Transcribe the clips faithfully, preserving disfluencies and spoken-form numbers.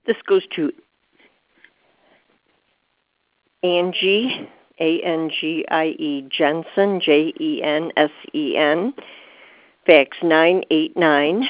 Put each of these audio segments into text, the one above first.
This goes to Angie, A N G I E Jensen, J E N S E N, fax nine eight nine,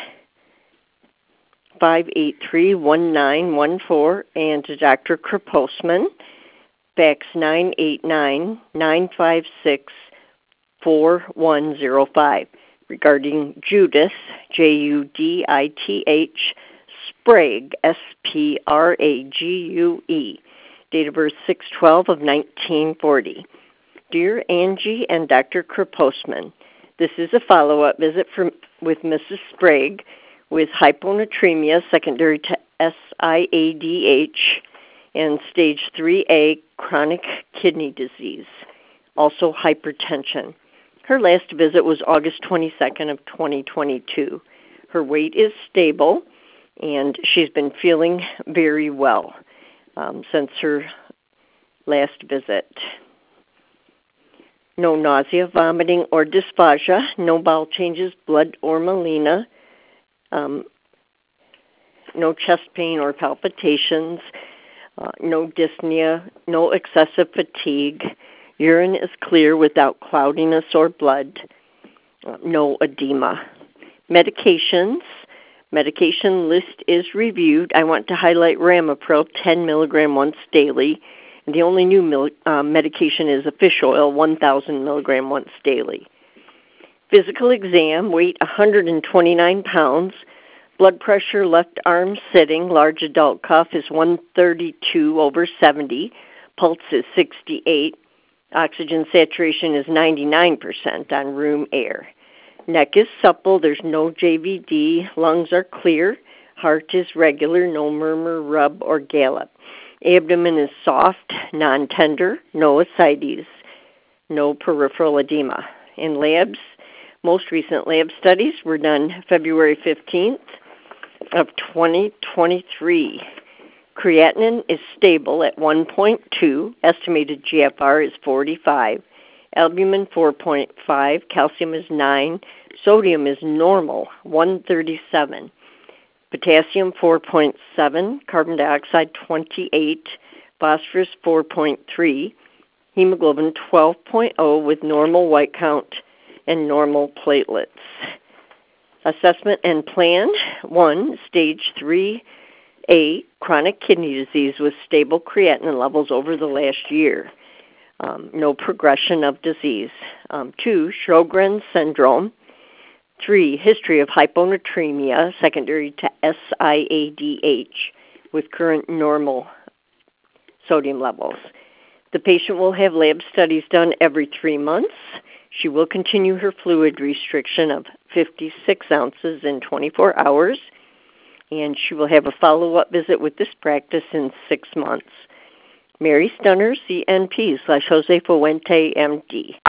five eight three, one nine one four, and to Doctor Kreposman, fax nine eight nine, nine five six, four one zero five, regarding Judith, J U D I T H, Sprague, S P R A G U E, date of birth six twelve of nineteen forty. Dear Angie and Doctor Kreposman, this is a follow-up visit from, with Missus Sprague with hyponatremia secondary to S I A D H and stage three A chronic kidney disease, also hypertension. Her last visit was August twenty-second of twenty twenty-two. Her weight is stable, and she's been feeling very well um, since her last visit. No nausea, vomiting, or dysphagia, no bowel changes, blood or melena, um, no chest pain or palpitations, uh, no dyspnea, no excessive fatigue. Urine is clear without cloudiness or blood, uh, no edema. Medications. Medication list is reviewed. I want to highlight Ramipril, ten milligram once daily. And the only new mil- uh, medication is a fish oil, one thousand milligram once daily. Physical exam, weight one hundred twenty-nine pounds. Blood pressure, left arm sitting. Large adult cough is one thirty-two over seventy. Pulse is sixty-eight. Oxygen saturation is ninety-nine percent on room air. Neck is supple. There's no J V D. Lungs are clear. Heart is regular. No murmur, rub, or gallop. Abdomen is soft, non-tender. No ascites. No peripheral edema. In labs, most recent lab studies were done February fifteenth of twenty twenty-three. Creatinine is stable at one point two. Estimated G F R is forty-five. Albumin four point five. Calcium is nine. Sodium is normal, one thirty-seven. Potassium four point seven. Carbon dioxide twenty-eight. Phosphorus four point three. Hemoglobin twelve point zero with normal white count and normal platelets. Assessment and plan. One, stage three A, chronic kidney disease with stable creatinine levels over the last year. Um, no progression of disease. Um, two, Sjogren's syndrome. Three, history of hyponatremia secondary to S I A D H with current normal sodium levels. The patient will have lab studies done every three months. She will continue her fluid restriction of fifty-six ounces in twenty-four hours, and she will have a follow-up visit with this practice in six months. Mary Stunner, C N P slash Jose Fuente, M D.